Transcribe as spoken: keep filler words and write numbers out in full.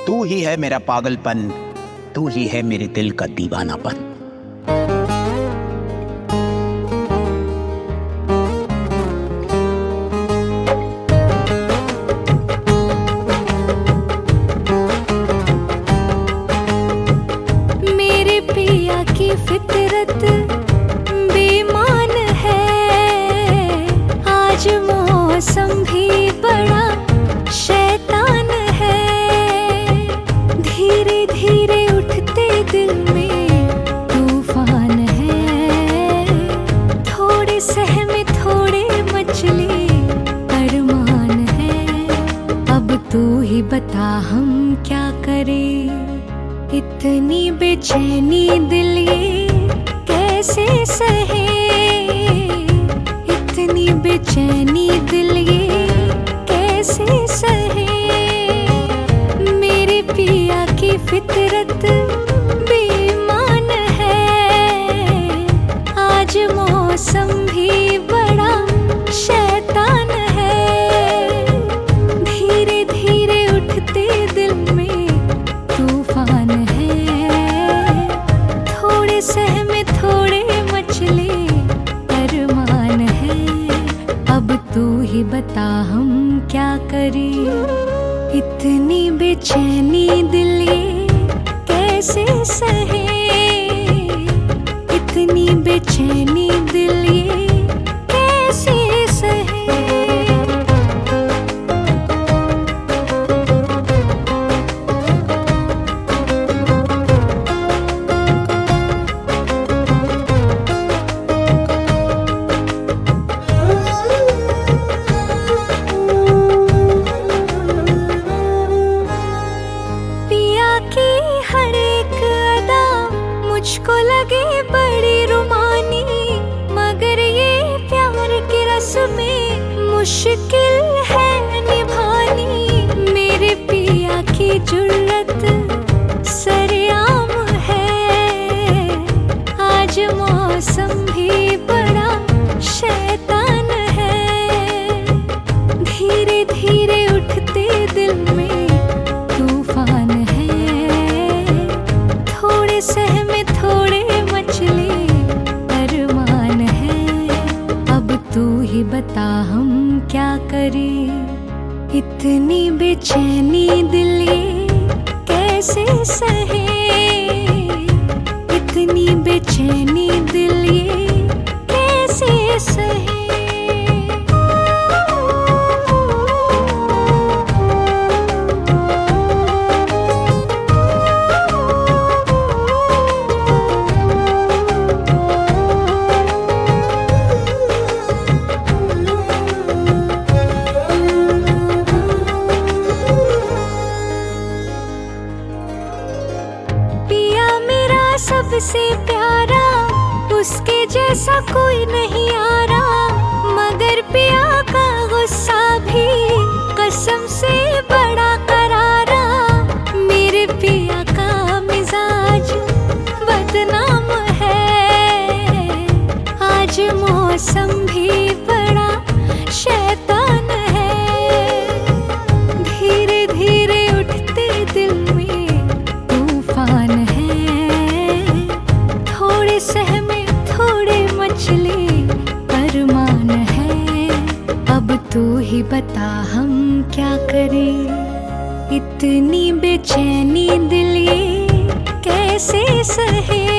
तू ही है मेरा पागलपन, तू ही है मेरे दिल का दीवानापन। मेरे पिया की फितरत बेईमान है, आज मौसम भी बड़ा शैतान है। धीरे धीरे उठते दिल में तूफान है, थोड़े सहमे थोड़े मचले अरमान है। अब तू ही बता हम क्या करें, इतनी बेचैनी दिल ये कैसे सहे। इतनी बेचैनी दिल ये कैसे सहे। मेरे पिया की फितरत बेईमान है, आज मौसम भी बड़ा शैतान है। धीरे धीरे उठते दिल में तूफान है, थोड़े सहमे थोड़े मचले अरमान है। अब तू ही बता हम क्या करें, इतनी बेचैनी दिल ये कैसे सहे। इतनी बेचैनी दिल ये कैसे सहे। मुझको लगे बड़ी रुमानी, मगर ये प्यार की रस्में मुश्किल है निभानी। मेरे पिया की जुर्रत सरेआम है, आज मौसम भी बड़ा शैतान है। धीरे धीरे उठते दिल में तूफान है, थोड़े सहमे थोड़े मचले अरमान है। अब तू ही बता हम क्या करें, इतनी बेचैनी दिल ये कैसे सहे। इतनी बेचैनी दिल ये कैसे सहे। सबसे प्यारा उसके जैसा कोई नहीं आ रहा, मगर पिया का गुस्सा भी कसम से बड़ा करारा। मेरे पिया का मिजाज बदनाम है, आज मौसम भी बड़ा शैतान है। धीरे धीरे उठते दिल में तूफान है, थोड़े सहमे थोड़े मचले अरमान है। अब तू ही बता हम क्या करें, इतनी बेचैनी दिल ये कैसे सहे।